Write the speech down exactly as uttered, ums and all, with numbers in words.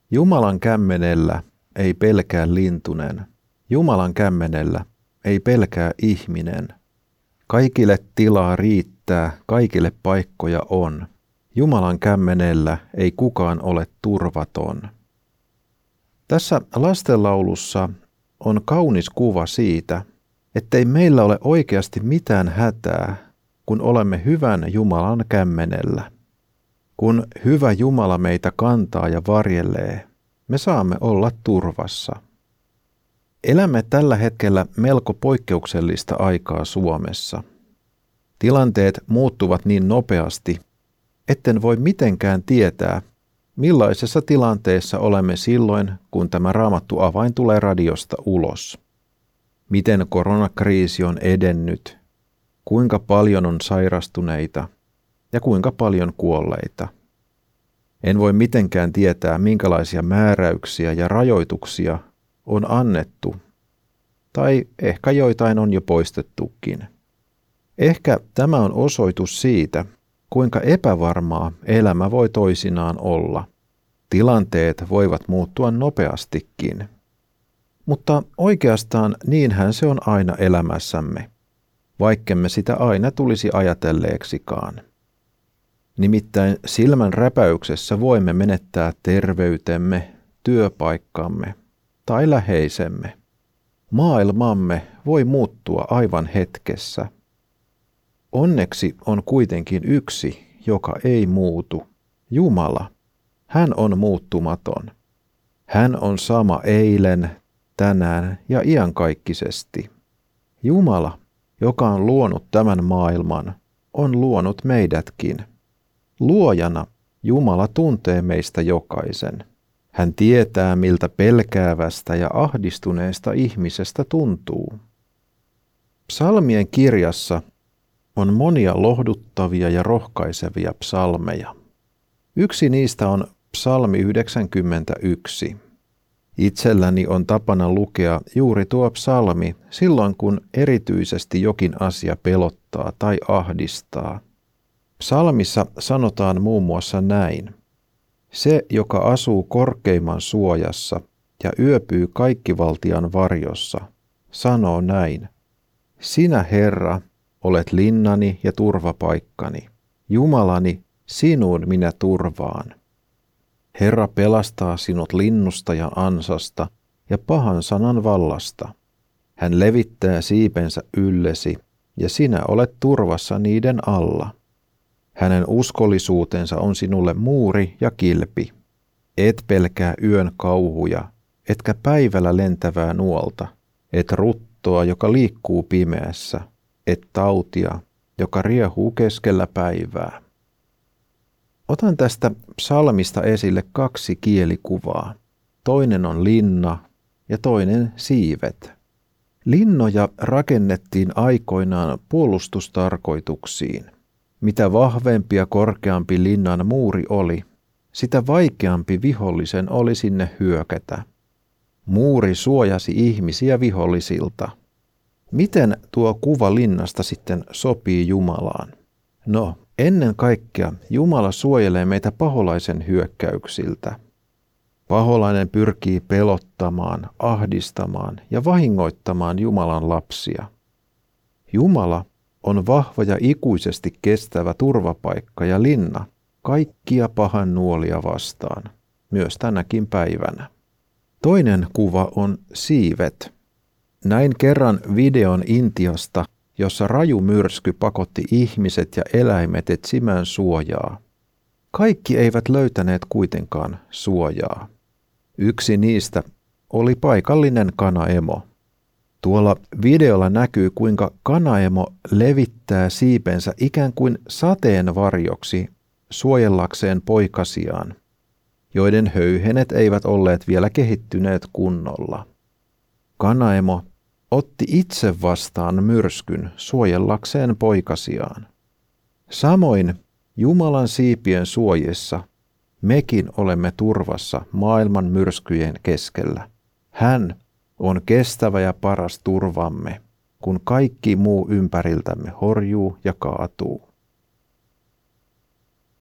Jumalan kämmenellä ei pelkää lintunen. Jumalan kämmenellä ei pelkää ihminen. Kaikille tilaa riittää, kaikille paikkoja on. Jumalan kämmenellä ei kukaan ole turvaton. Tässä lastenlaulussa on kaunis kuva siitä, ettei meillä ole oikeasti mitään hätää, kun olemme hyvän Jumalan kämmenellä. Kun hyvä Jumala meitä kantaa ja varjelee, me saamme olla turvassa. Elämme tällä hetkellä melko poikkeuksellista aikaa Suomessa. Tilanteet muuttuvat niin nopeasti, etten voi mitenkään tietää, millaisessa tilanteessa olemme silloin, kun tämä raamattu avain tulee radiosta ulos. Miten koronakriisi on edennyt, kuinka paljon on sairastuneita ja kuinka paljon kuolleita. En voi mitenkään tietää, minkälaisia määräyksiä ja rajoituksia on annettu, tai ehkä joitain on jo poistettukin. Ehkä tämä on osoitus siitä, kuinka epävarmaa elämä voi toisinaan olla. Tilanteet voivat muuttua nopeastikin. Mutta oikeastaan niinhän se on aina elämässämme, vaikkemme sitä aina tulisi ajatelleeksikaan. Nimittäin silmän räpäyksessä voimme menettää terveytemme, työpaikkamme tai läheisemme. Maailmamme voi muuttua aivan hetkessä. Onneksi on kuitenkin yksi, joka ei muutu. Jumala. Hän on muuttumaton. Hän on sama eilen, tänään ja iankaikkisesti. Jumala, joka on luonut tämän maailman, on luonut meidätkin. Luojana Jumala tuntee meistä jokaisen. Hän tietää, miltä pelkäävästä ja ahdistuneesta ihmisestä tuntuu. Psalmien kirjassa on monia lohduttavia ja rohkaisevia psalmeja. Yksi niistä on psalmi yhdeksänkymmentäyksi. Itselläni on tapana lukea juuri tuo psalmi silloin, kun erityisesti jokin asia pelottaa tai ahdistaa. Psalmissa sanotaan muun muassa näin. Se, joka asuu korkeimman suojassa ja yöpyy kaikkivaltian varjossa, sanoo näin. Sinä, Herra, olet linnani ja turvapaikkani. Jumalani, sinuun minä turvaan. Herra pelastaa sinut linnusta ja ansasta ja pahan sanan vallasta. Hän levittää siipensä yllesi ja sinä olet turvassa niiden alla. Hänen uskollisuutensa on sinulle muuri ja kilpi. Et pelkää yön kauhuja, etkä päivällä lentävää nuolta, et ruttoa, joka liikkuu pimeässä, et tautia, joka riehuu keskellä päivää. Otan tästä psalmista esille kaksi kielikuvaa. Toinen on linna ja toinen siivet. Linnoja rakennettiin aikoinaan puolustustarkoituksiin. Mitä vahvempi ja korkeampi linnan muuri oli, sitä vaikeampi vihollisen oli sinne hyökätä. Muuri suojasi ihmisiä vihollisilta. Miten tuo kuva linnasta sitten sopii Jumalaan? No, ennen kaikkea Jumala suojelee meitä paholaisen hyökkäyksiltä. Paholainen pyrkii pelottamaan, ahdistamaan ja vahingoittamaan Jumalan lapsia. Jumala on vahva ja ikuisesti kestävä turvapaikka ja linna kaikkia pahan nuolia vastaan, myös tänäkin päivänä. Toinen kuva on siivet. Näin kerran videon Intiasta, jossa raju myrsky pakotti ihmiset ja eläimet etsimään suojaa. Kaikki eivät löytäneet kuitenkaan suojaa. Yksi niistä oli paikallinen kanaemo. Tuolla videolla näkyy, kuinka kanaemo levittää siipensä ikään kuin sateenvarjoksi suojellakseen poikasiaan, joiden höyhenet eivät olleet vielä kehittyneet kunnolla. Kanaemo otti itse vastaan myrskyn suojellakseen poikasiaan. Samoin Jumalan siipien suojissa mekin olemme turvassa maailman myrskyjen keskellä. Hän on kestävä ja paras turvamme, kun kaikki muu ympäriltämme horjuu ja kaatuu.